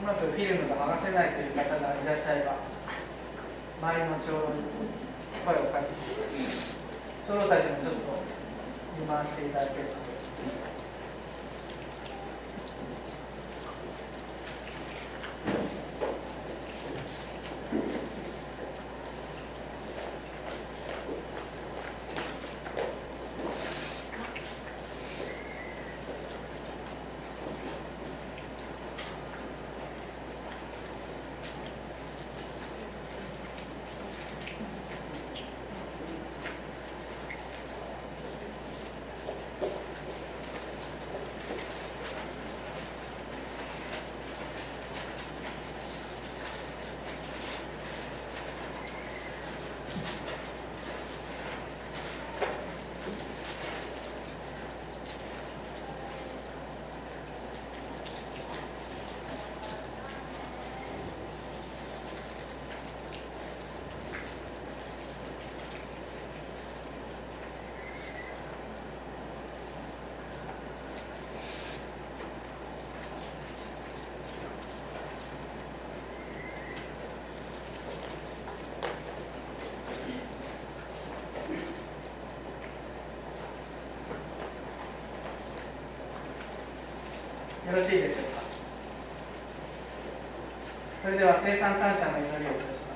Speaker 2: まくフィルムが剥がせないという方がいらっしゃれば、周りの長老に声をかけて、長老たちもちょっと見回していただければ。よろしいでしょうか。それでは聖餐感謝の祈りをいたします。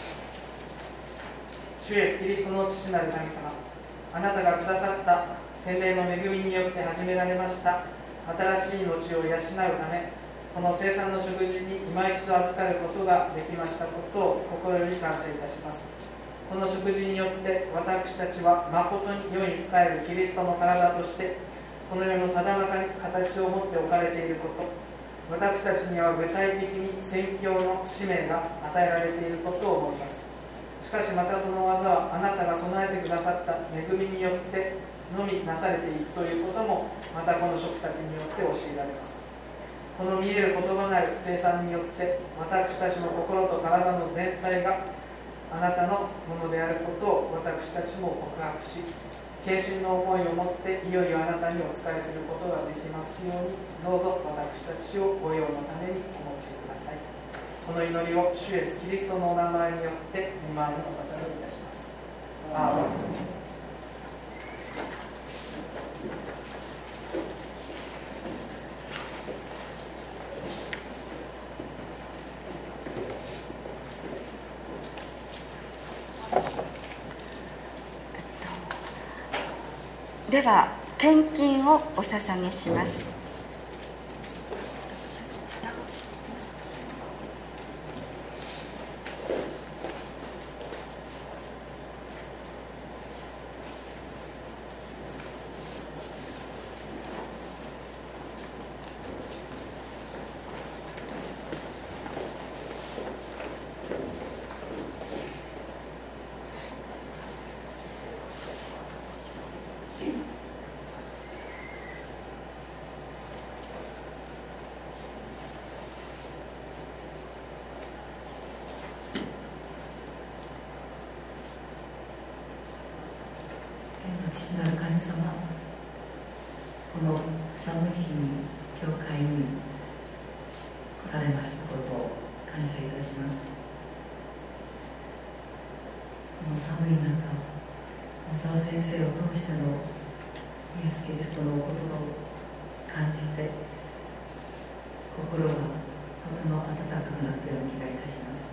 Speaker 2: 主イエスキリストの父なる神様、あなたがくださった洗礼の恵みによって始められました新しい命を養うため、この聖餐の食事に今一度預かることができましたことを心より感謝いたします。この食事によって私たちは誠に世に仕えるキリストの体としてこの世のただ中に形を持って置かれていること、私たちには具体的に宣教の使命が与えられていることを思います。しかしまたその技はあなたが備えてくださった恵みによってのみなされているということもまたこの食卓によって教えられます。この見えることがない聖餐によって私たちの心と体の全体があなたのものであることを私たちも告白し、献身の思いを持っていよいよあなたにお仕えすることができますように、どうぞ私たちをご用のためにお持ちください。この祈りを主イエスキリストのお名前によって御前にお捧げいたします。アーメン。
Speaker 1: では献金をお捧げします。
Speaker 3: 父なる神様、この寒い日に教会に来られましたことを感謝いたします。この寒い中、小沢先生を通してのイエス・キリストのお言葉を感じて、心がとても温かくなったような気がいたします。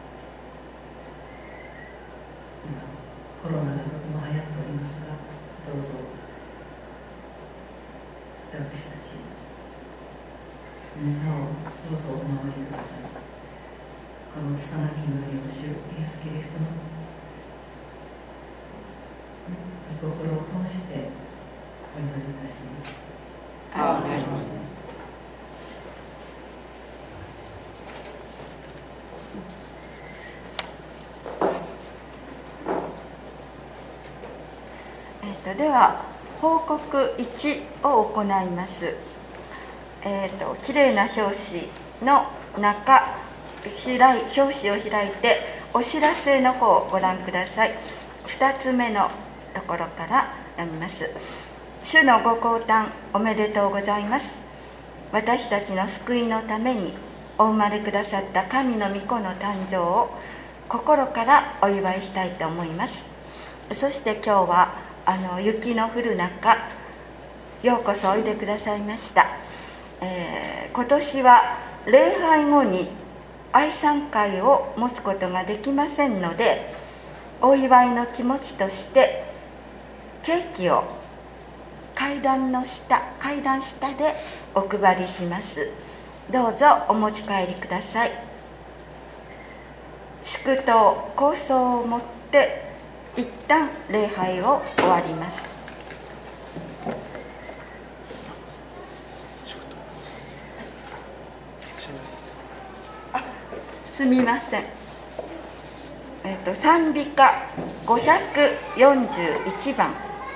Speaker 3: 今コロナがとても流行っておりますが、どうぞ私たちみんなをどうぞお守りください。この幼き祈りを主イエス・キリストの御心を通してお祈りいたします。
Speaker 1: アーメン。では報告いちを行います。えーと、きれいな表紙の中開い表紙を開いてお知らせの方をご覧ください。ふたつめのところから読みます。主のご降誕おめでとうございます。私たちの救いのためにお生まれくださった神の御子の誕生を心からお祝いしたいと思います。そして今日はあの雪の降る中、ようこそおいでくださいました。えー、今年は礼拝後に愛賛会を持つことができませんので、お祝いの気持ちとしてケーキを階段の下階段下でお配りします。どうぞお持ち帰りください。祝祷構想を持って一旦礼拝を終わります。あ、すみません。えっと賛美歌ごひゃくよんじゅういちばん。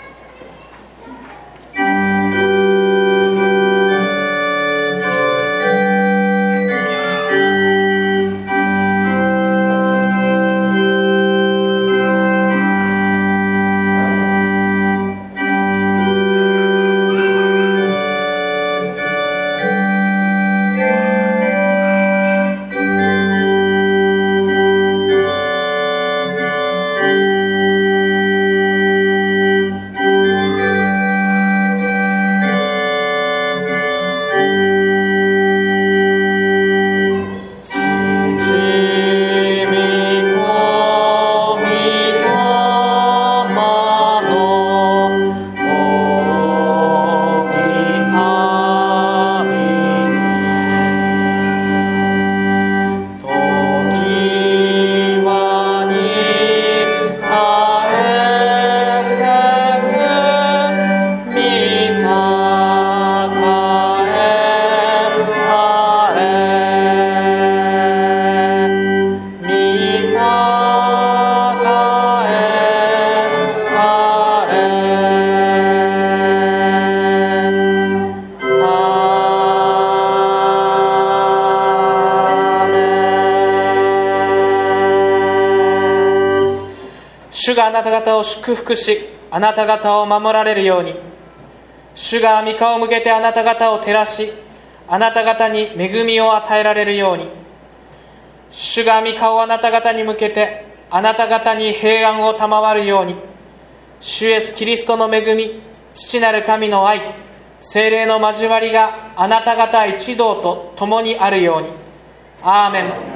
Speaker 2: 主があなた方を祝福し、あなた方を守られるように。主が御顔を向けてあなた方を照らし、あなた方に恵みを与えられるように。主が御顔をあなた方に向けてあなた方に平安を賜るように。主イエスキリストの恵み、父なる神の愛、聖霊の交わりがあなた方一同と共にあるように。アーメン。